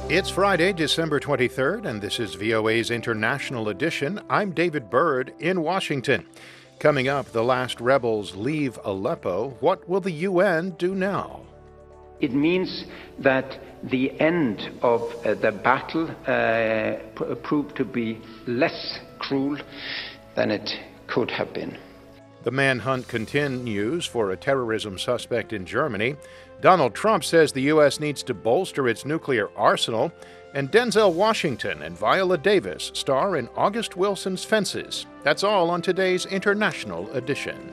It's Friday, December 23rd, and this is VOA's International Edition. I'm David Byrd in Washington. Coming up, the last rebels leave Aleppo. What will the UN do now? It means that the end of the battle proved to be less cruel than it could have been. The manhunt continues for a terrorism suspect in Germany. Donald Trump says the U.S. needs to bolster its nuclear arsenal. And Denzel Washington and Viola Davis star in August Wilson's Fences. That's all on today's International Edition.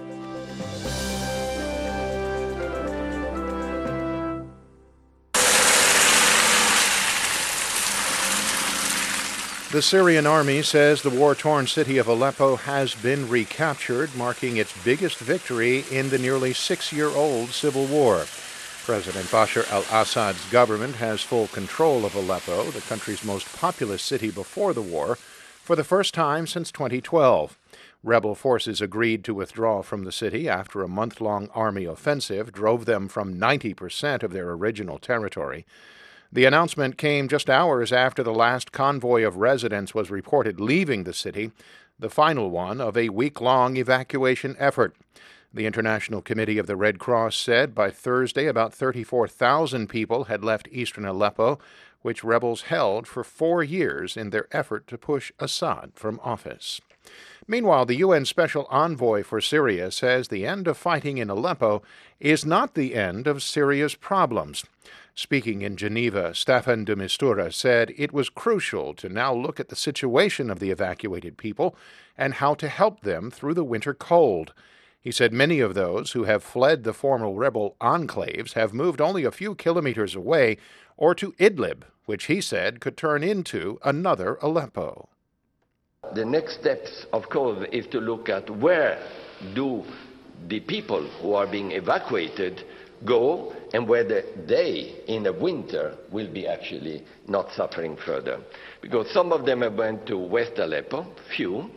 The Syrian army says the war-torn city of Aleppo has been recaptured, marking its biggest victory in the nearly 6-year-old civil war. President Bashar al-Assad's government has full control of Aleppo, the country's most populous city before the war, for the first time since 2012. Rebel forces agreed to withdraw from the city after a month-long army offensive drove them from 90% of their original territory. The announcement came just hours after the last convoy of residents was reported leaving the city, the final one of a week-long evacuation effort. The International Committee of the Red Cross said by Thursday about 34,000 people had left eastern Aleppo, which rebels held for 4 years in their effort to push Assad from office. Meanwhile, the UN Special Envoy for Syria says the end of fighting in Aleppo is not the end of Syria's problems. Speaking in Geneva, Staffan de Mistura said it was crucial to now look at the situation of the evacuated people and how to help them through the winter cold. He said many of those who have fled the former rebel enclaves have moved only a few kilometers away or to Idlib, which he said could turn into another Aleppo. The next steps, of course, is to look at where do the people who are being evacuated go and whether they, in the winter, will be actually not suffering further. Because some of them have went to West Aleppo, few.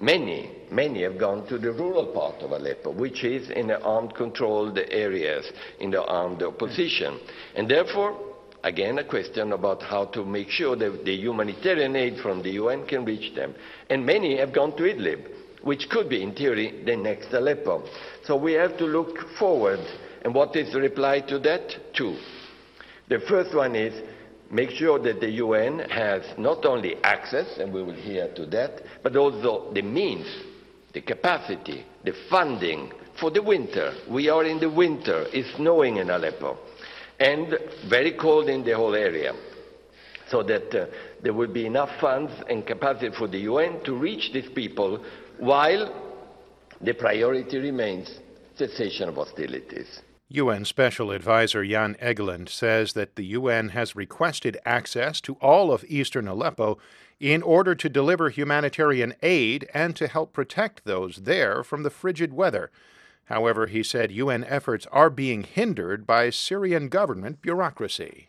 Many have gone to the rural part of Aleppo, which is in the armed controlled areas, in the armed opposition. And therefore, again, a question about how to make sure that the humanitarian aid from the UN can reach them. And many have gone to Idlib, which could be, in theory, the next Aleppo. So we have to look forward. And what is the reply to that? Two. The first one is make sure that the UN has not only access, and we will hear to that, but also the means, the capacity, the funding for the winter. We are in the winter. It's snowing in Aleppo and very cold in the whole area. So that there will be enough funds and capacity for the UN to reach these people while the priority remains cessation of hostilities. UN Special Advisor Jan Egeland says that the UN has requested access to all of eastern Aleppo in order to deliver humanitarian aid and to help protect those there from the frigid weather. However, he said UN efforts are being hindered by Syrian government bureaucracy.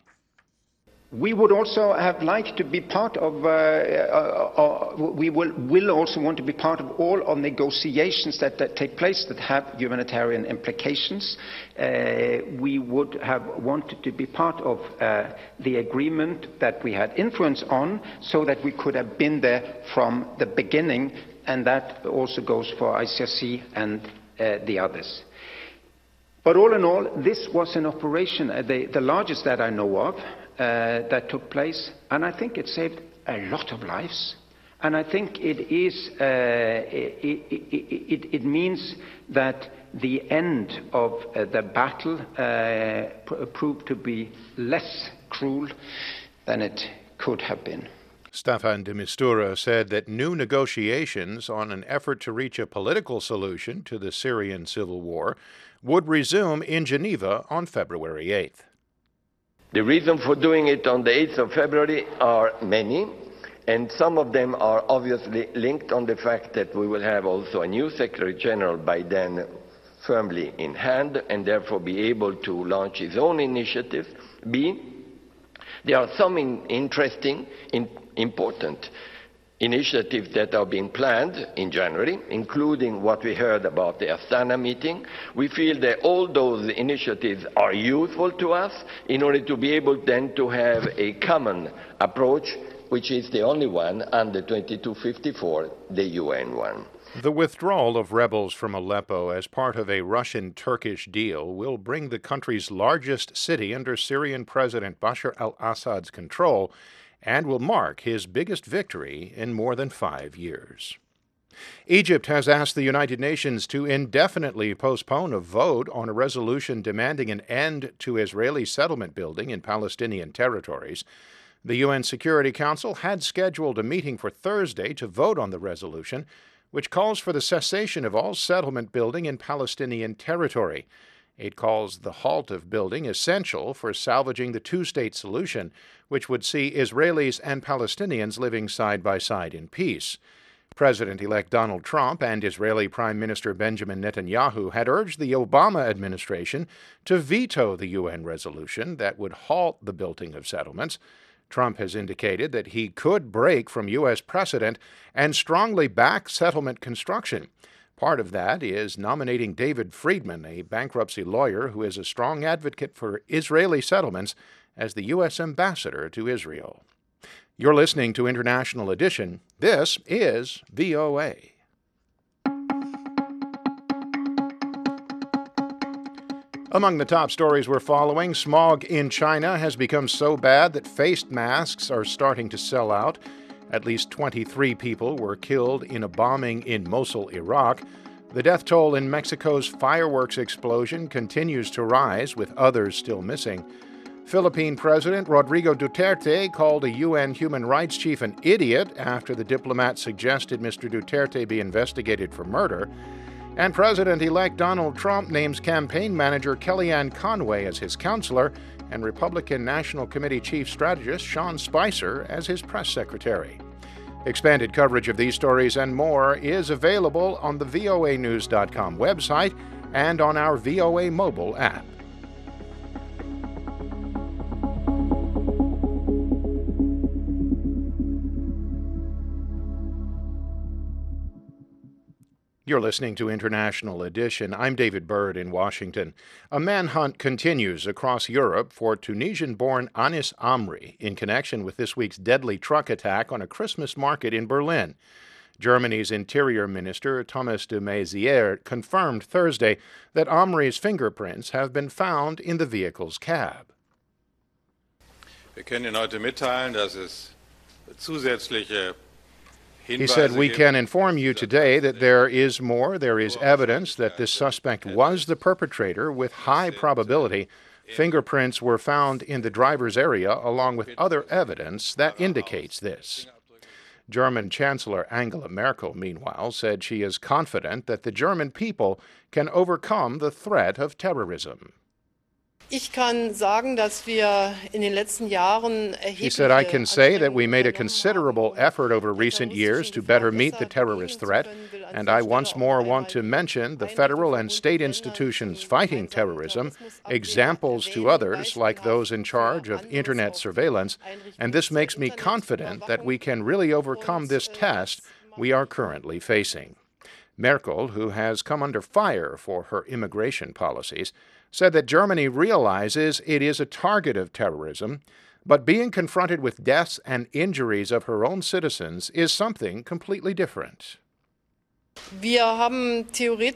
We would also have liked to be part of, we will also want to be part of all of negotiations that take place that have humanitarian implications. We would have wanted to be part of the agreement that we had influence on so that we could have been there from the beginning, and that also goes for ICRC and the others. But all in all, this was an operation, the largest that I know of, that took place, and I think it saved a lot of lives. And I think it is, it means that the end of the battle proved to be less cruel than it could have been. Staffan de Mistura said that new negotiations on an effort to reach a political solution to the Syrian civil war would resume in Geneva on February 8th. The reason for doing it on the 8th of February are many, and some of them are obviously linked on the fact that we will have also a new Secretary General by then firmly in hand and therefore be able to launch his own initiatives. B, there are some interesting, important initiatives that are being planned in January, including what we heard about the Astana meeting. We feel that all those initiatives are useful to us in order to be able then to have a common approach, which is the only one under 2254, the UN one. The withdrawal of rebels from Aleppo as part of a Russian-Turkish deal will bring the country's largest city under Syrian President Bashar al-Assad's control and will mark his biggest victory in more than 5 years. Egypt has asked the United Nations to indefinitely postpone a vote on a resolution demanding an end to Israeli settlement building in Palestinian territories. The UN Security Council had scheduled a meeting for Thursday to vote on the resolution, which calls for the cessation of all settlement building in Palestinian territory. It calls the halt of building essential for salvaging the two-state solution, which would see Israelis and Palestinians living side by side in peace. President-elect Donald Trump and Israeli Prime Minister Benjamin Netanyahu had urged the Obama administration to veto the UN resolution that would halt the building of settlements. Trump has indicated that he could break from U.S. precedent and strongly back settlement construction. Part of that is nominating David Friedman, a bankruptcy lawyer who is a strong advocate for Israeli settlements, as the U.S. ambassador to Israel. You're listening to International Edition. This is VOA. Among the top stories we're following, smog in China has become so bad that face masks are starting to sell out. At least 23 people were killed in a bombing in Mosul, Iraq. The death toll in Mexico's fireworks explosion continues to rise, with others still missing. Philippine President Rodrigo Duterte called a UN human rights chief an idiot after the diplomat suggested Mr. Duterte be investigated for murder. And President-elect Donald Trump names campaign manager Kellyanne Conway as his counselor and Republican National Committee Chief Strategist Sean Spicer as his press secretary. Expanded coverage of these stories and more is available on the voanews.com website and on our VOA mobile app. You're listening to International Edition. I'm David Byrd in Washington. A manhunt continues across Europe for Tunisian-born Anis Amri in connection with this week's deadly truck attack on a Christmas market in Berlin. Germany's Interior Minister Thomas de Maizière confirmed Thursday that Amri's fingerprints have been found in the vehicle's cab. Wir können Ihnen heute mitteilen, dass es zusätzliche He said, "We can inform you today that there is evidence that this suspect was the perpetrator with high probability. Fingerprints were found in the driver's area along with other evidence that indicates this." German Chancellor Angela Merkel, meanwhile, said she is confident that the German people can overcome the threat of terrorism. He said, "I can say that we made a considerable effort over recent years to better meet the terrorist threat, and I once more want to mention the federal and state institutions fighting terrorism, examples to others like those in charge of Internet surveillance, and this makes me confident that we can really overcome this test we are currently facing." Merkel, who has come under fire for her immigration policies, said that Germany realizes it is a target of terrorism, but being confronted with deaths and injuries of her own citizens is something completely different. She said,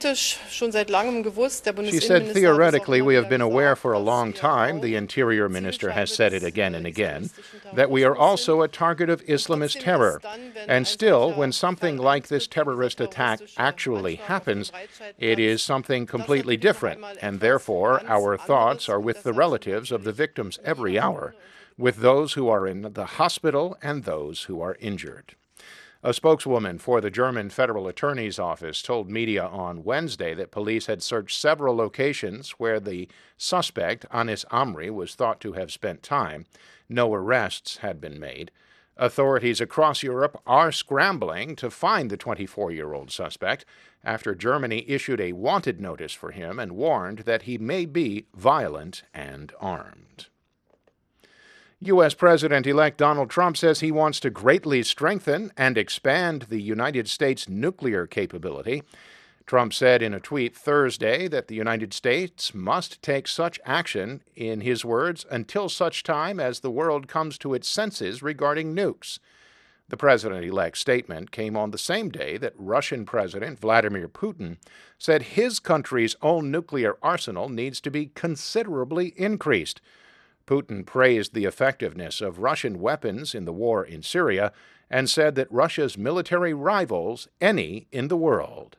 "Theoretically, we have been aware for a long time, the Interior Minister has said it again and again, that we are also a target of Islamist terror. And still, when something like this terrorist attack actually happens, it is something completely different, and therefore our thoughts are with the relatives of the victims every hour, with those who are in the hospital and those who are injured." A spokeswoman for the German Federal Attorney's Office told media on Wednesday that police had searched several locations where the suspect, Anis Amri, was thought to have spent time. No arrests had been made. Authorities across Europe are scrambling to find the 24-year-old suspect after Germany issued a wanted notice for him and warned that he may be violent and armed. U.S. President-elect Donald Trump says he wants to greatly strengthen and expand the United States nuclear capability. Trump said in a tweet Thursday that the United States must take such action, in his words, until such time as the world comes to its senses regarding nukes. The president-elect's statement came on the same day that Russian President Vladimir Putin said his country's own nuclear arsenal needs to be considerably increased. Putin praised the effectiveness of Russian weapons in the war in Syria and said that Russia's military rivals any in the world.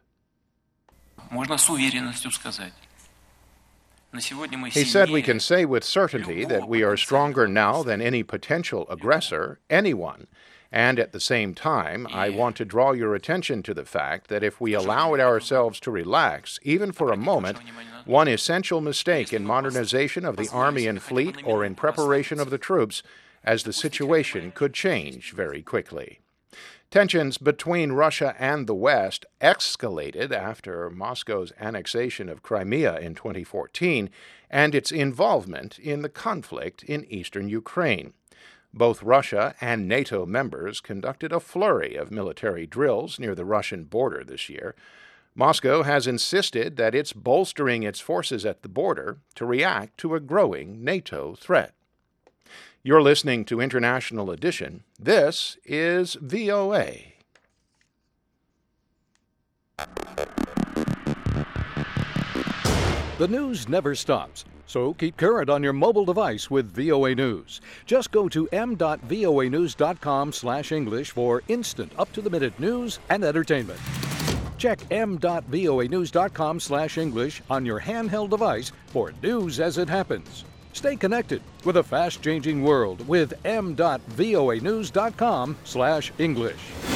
He said we can say with certainty that we are stronger now than any potential aggressor, anyone. And at the same time, I want to draw your attention to the fact that if we allow ourselves to relax, even for a moment, one essential mistake in modernization of the Army and fleet or in preparation of the troops, as the situation could change very quickly. Tensions between Russia and the West escalated after Moscow's annexation of Crimea in 2014 and its involvement in the conflict in eastern Ukraine. Both Russia and NATO members conducted a flurry of military drills near the Russian border this year. Moscow has insisted that it's bolstering its forces at the border to react to a growing NATO threat. You're listening to International Edition. This is VOA. The news never stops, so keep current on your mobile device with VOA News. Just go to m.voanews.com/English for instant, up-to-the-minute news and entertainment. Check m.voanews.com/English on your handheld device for news as it happens. Stay connected with a fast-changing world with m.voanews.com/English.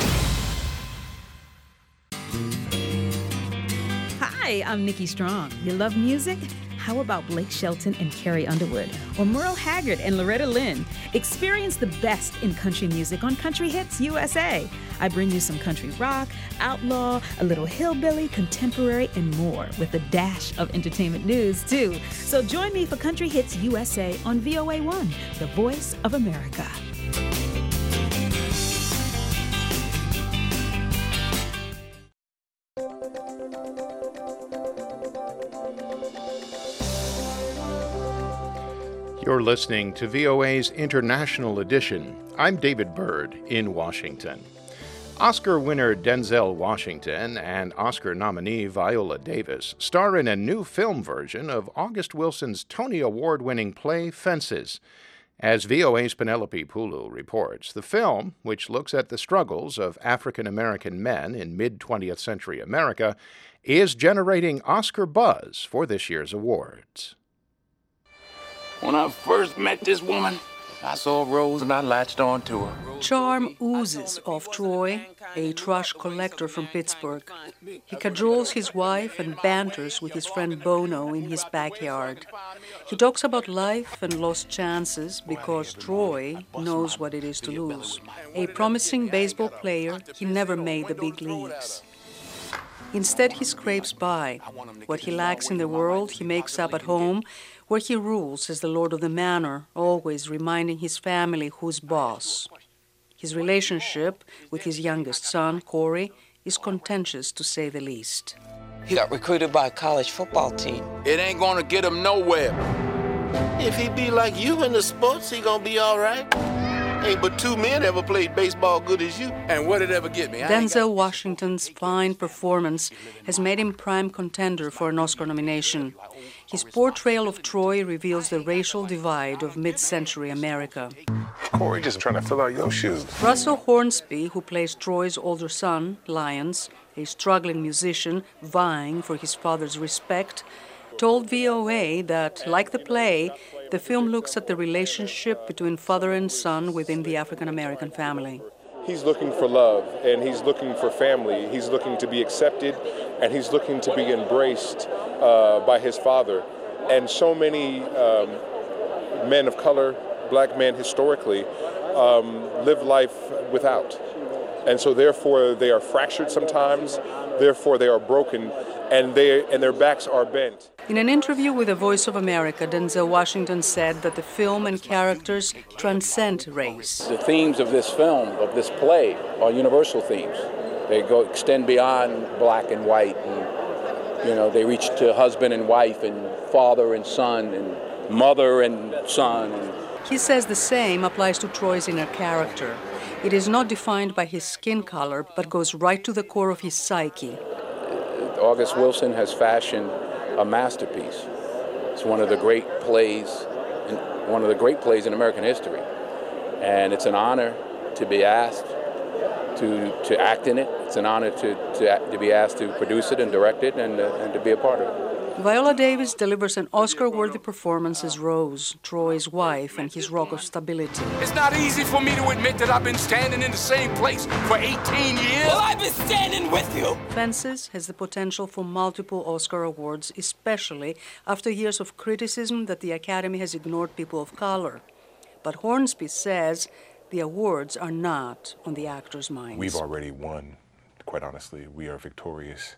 Hi, I'm Nikki Strong. You love music? How about Blake Shelton and Carrie Underwood? Or Merle Haggard and Loretta Lynn? Experience the best in country music on Country Hits USA. I bring you some country rock, outlaw, a little hillbilly, contemporary, and more, with a dash of entertainment news, too. So join me for Country Hits USA on VOA1, the voice of America. You're listening to VOA's International Edition. I'm David Byrd in Washington. Oscar winner Denzel Washington and Oscar nominee Viola Davis star in a new film version of August Wilson's Tony Award-winning play Fences. As VOA's Penelope Pulu reports, the film, which looks at the struggles of African-American men in mid-20th century America, is generating Oscar buzz for this year's awards. When I first met this woman, I saw Rose and I latched on to her. Charm oozes off Troy, a trash collector from Pittsburgh. He cajoles his wife and banters with his friend Bono in his backyard. He talks about life and lost chances because Troy knows what it is to lose. A promising baseball player, he never made the big leagues. Instead, he scrapes by. What he lacks in the world, he makes up at home, where he rules as the lord of the manor, always reminding his family who's boss. His relationship with his youngest son, Corey, is contentious to say the least. He got recruited by a college football team. It ain't gonna get him nowhere. If he be like you in the sports, he gonna be all right. Ain't but two men ever played baseball good as you. And what did it ever get me? Denzel Washington's fine performance has made him prime contender for an Oscar nomination. His portrayal of Troy reveals the racial divide of mid-century America. Corey just trying to fill out your shoes. Russell Hornsby, who plays Troy's older son, Lyons, a struggling musician vying for his father's respect, told VOA that, like the play, the film looks at the relationship between father and son within the African-American family. He's looking for love, and he's looking for family. He's looking to be accepted, and he's looking to be embraced by his father. And so many men of color, black men historically, live life without. And so therefore they are fractured sometimes, therefore they are broken, and their backs are bent. In an interview with The Voice of America, Denzel Washington said that the film and characters transcend race. The themes of this film, of this play, are universal themes. They extend beyond black and white, and they reach to husband and wife, and father and son, and mother and son. He says the same applies to Troy's inner character. It is not defined by his skin color, but goes right to the core of his psyche. August Wilson has fashioned a masterpiece. It's one of the great plays, in American history, and it's an honor to be asked to act in it. It's an honor to be asked to produce it and direct it and to be a part of it. Viola Davis delivers an Oscar-worthy performance as Rose, Troy's wife, and his rock of stability. It's not easy for me to admit that I've been standing in the same place for 18 years. Well, I've been standing with you. Fences has the potential for multiple Oscar awards, especially after years of criticism that the Academy has ignored people of color. But Hornsby says the awards are not on the actors' minds. We've already won, quite honestly. We are victorious.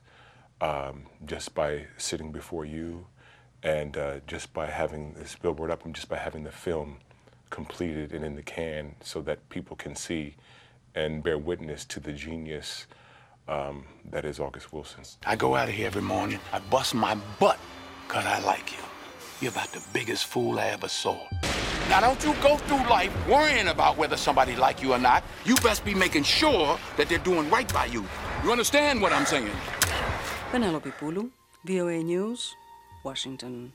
Just by sitting before you and just by having this billboard up and just by having the film completed and in the can so that people can see and bear witness to the genius that is August Wilson. I go out of here every morning, I bust my butt because I like you. You're about the biggest fool I ever saw. Now don't you go through life worrying about whether somebody like you or not. You best be making sure that they're doing right by you. You understand what I'm saying? Penelope Pulu, VOA News, Washington.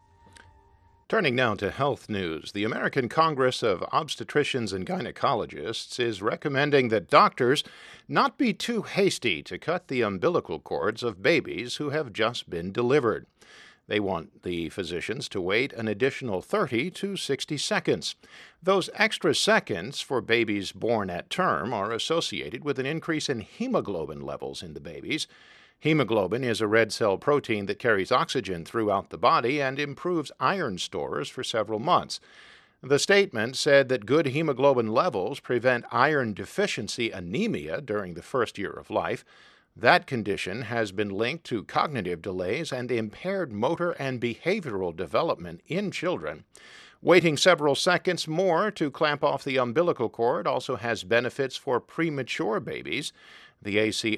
Turning now to health news, the American Congress of Obstetricians and Gynecologists is recommending that doctors not be too hasty to cut the umbilical cords of babies who have just been delivered. They want the physicians to wait an additional 30 to 60 seconds. Those extra seconds for babies born at term are associated with an increase in hemoglobin levels in the babies. Hemoglobin is a red cell protein that carries oxygen throughout the body and improves iron stores for several months. The statement said that good hemoglobin levels prevent iron deficiency anemia during the first year of life. That condition has been linked to cognitive delays and impaired motor and behavioral development in children. Waiting several seconds more to clamp off the umbilical cord also has benefits for premature babies. The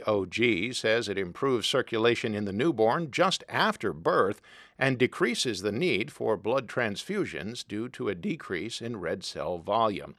ACOG says it improves circulation in the newborn just after birth and decreases the need for blood transfusions due to a decrease in red cell volume.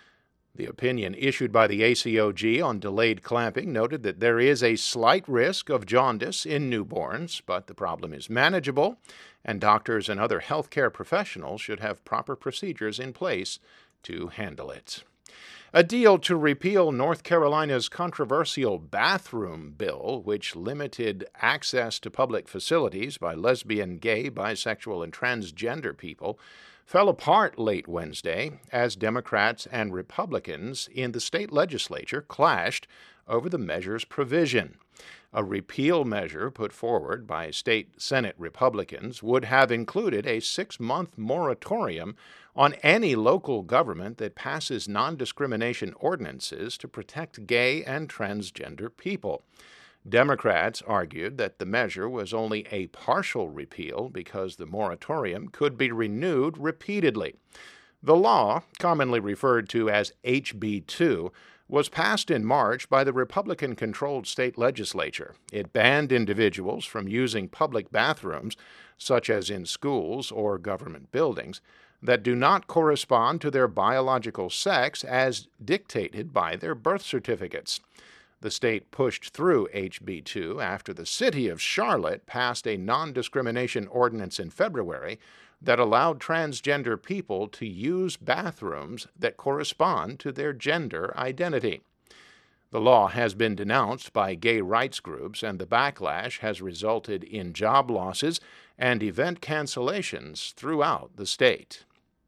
The opinion issued by the ACOG on delayed clamping noted that there is a slight risk of jaundice in newborns, but the problem is manageable, and doctors and other healthcare professionals should have proper procedures in place to handle it. A deal to repeal North Carolina's controversial bathroom bill, which limited access to public facilities by lesbian, gay, bisexual, and transgender people, fell apart late Wednesday as Democrats and Republicans in the state legislature clashed over the measure's provision. A repeal measure put forward by state Senate Republicans would have included a 6-month moratorium on any local government that passes non-discrimination ordinances to protect gay and transgender people. Democrats argued that the measure was only a partial repeal because the moratorium could be renewed repeatedly. The law, commonly referred to as HB 2, was passed in March by the Republican-controlled state legislature. It banned individuals from using public bathrooms, such as in schools or government buildings, that do not correspond to their biological sex as dictated by their birth certificates. The state pushed through HB 2 after the city of Charlotte passed a non-discrimination ordinance in February that allowed transgender people to use bathrooms that correspond to their gender identity. The law has been denounced by gay rights groups, and the backlash has resulted in job losses and event cancellations throughout the state.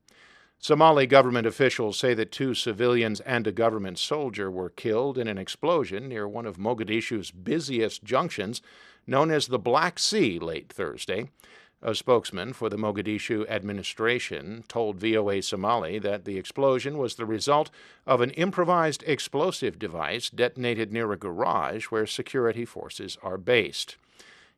Somali government officials say that 2 civilians and a government soldier were killed in an explosion near one of Mogadishu's busiest junctions, known as the Black Sea, late Thursday. A spokesman for the Mogadishu administration told VOA Somali that the explosion was the result of an improvised explosive device detonated near a garage where security forces are based.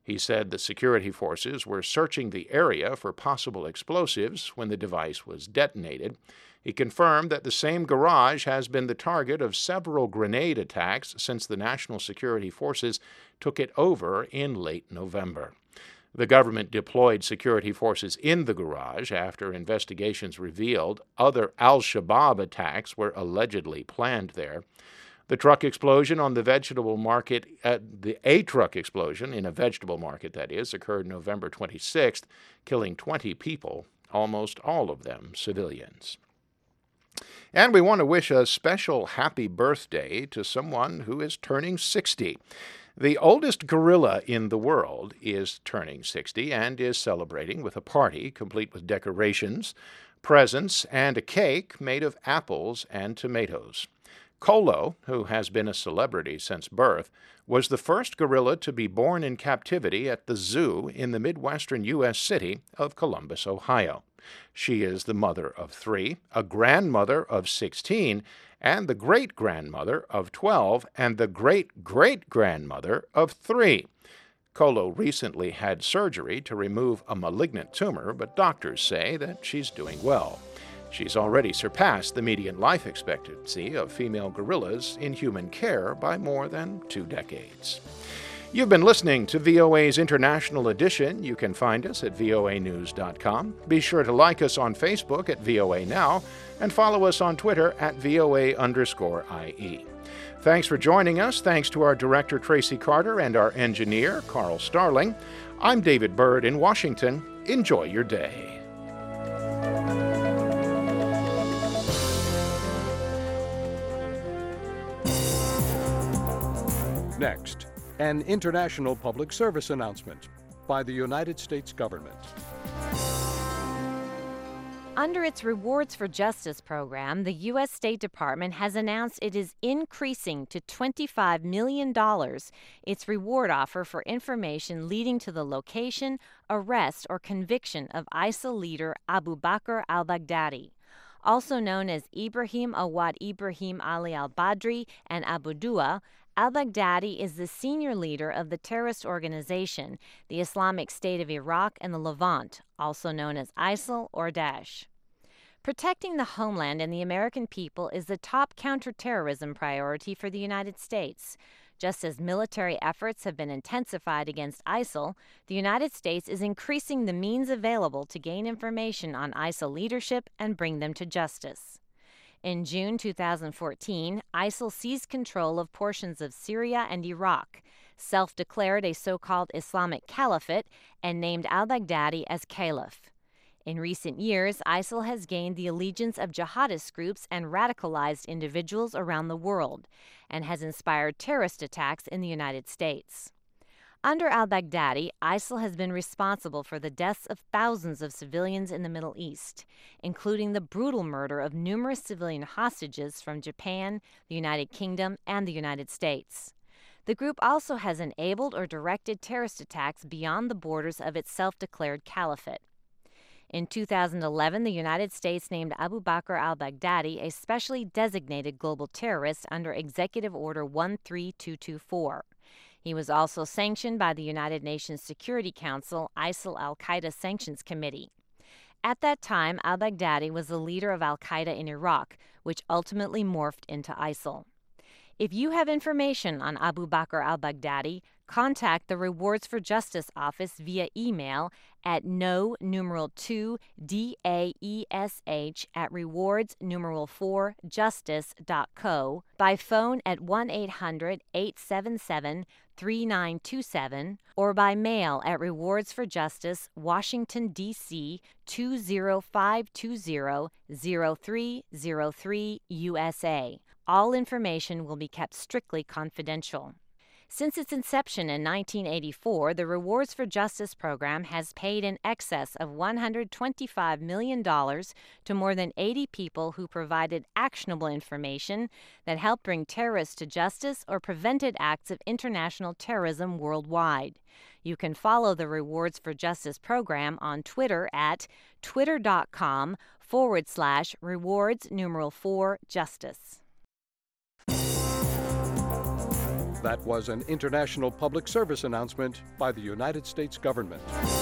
He said the security forces were searching the area for possible explosives when the device was detonated. He confirmed that the same garage has been the target of several grenade attacks since the National Security Forces took it over in late November. The government deployed security forces in the garage after investigations revealed other al-Shabaab attacks were allegedly planned there. The truck explosion on the vegetable market, a truck explosion in a vegetable market, that is, occurred November 26th, killing 20 people, almost all of them civilians. And we want to wish a special happy birthday to someone who is turning 60. The oldest gorilla in the world is turning 60 and is celebrating with a party complete with decorations, presents, and a cake made of apples and tomatoes. Kolo, who has been a celebrity since birth, was the first gorilla to be born in captivity at the zoo in the Midwestern U.S. city of Columbus, Ohio. She is the mother of 3, a grandmother of 16, and the great-grandmother of 12, and the great-great-grandmother of 3. Kolo recently had surgery to remove a malignant tumor, but doctors say that she's doing well. She's already surpassed the median life expectancy of female gorillas in human care by more than 2 decades. You've been listening to VOA's International Edition. You can find us at voanews.com. Be sure to like us on Facebook at VOA Now and follow us on Twitter at VOA_IE. Thanks for joining us. Thanks to our director, Tracy Carter, and our engineer, Carl Starling. I'm David Byrd in Washington. Enjoy your day. Next, an international public service announcement by the United States government. Under its Rewards for Justice program, the U.S. State Department has announced it is increasing to $25 million its reward offer for information leading to the location, arrest, or conviction of ISIL leader Abu Bakr al-Baghdadi. Also known as Ibrahim Awad Ibrahim Ali al-Badri and Abu Dua, al-Baghdadi is the senior leader of the terrorist organization, the Islamic State of Iraq and the Levant, also known as ISIL or Daesh. Protecting the homeland and the American people is the top counterterrorism priority for the United States. Just as military efforts have been intensified against ISIL, the United States is increasing the means available to gain information on ISIL leadership and bring them to justice. In June 2014, ISIL seized control of portions of Syria and Iraq, self-declared a so-called Islamic Caliphate, and named al-Baghdadi as Caliph. In recent years, ISIL has gained the allegiance of jihadist groups and radicalized individuals around the world, and has inspired terrorist attacks in the United States. Under al-Baghdadi, ISIL has been responsible for the deaths of thousands of civilians in the Middle East, including the brutal murder of numerous civilian hostages from Japan, the United Kingdom, and the United States. The group also has enabled or directed terrorist attacks beyond the borders of its self-declared caliphate. In 2011, the United States named Abu Bakr al-Baghdadi a specially designated global terrorist under Executive Order 13224. He was also sanctioned by the United Nations Security Council ISIL al-Qaeda Sanctions Committee. At that time, al-Baghdadi was the leader of al-Qaeda in Iraq, which ultimately morphed into ISIL. If you have information on Abu Bakr al-Baghdadi, contact the Rewards for Justice office via email at no@rewards4justice.co, by phone at 1-800-877-3927, or by mail at Rewards for Justice, Washington, D.C. 20520-0303, USA. All information will be kept strictly confidential. Since its inception in 1984, the Rewards for Justice program has paid in excess of $125 million to more than 80 people who provided actionable information that helped bring terrorists to justice or prevented acts of international terrorism worldwide. You can follow the Rewards for Justice program on Twitter at twitter.com/rewards4justice. That was an international public service announcement by the United States government.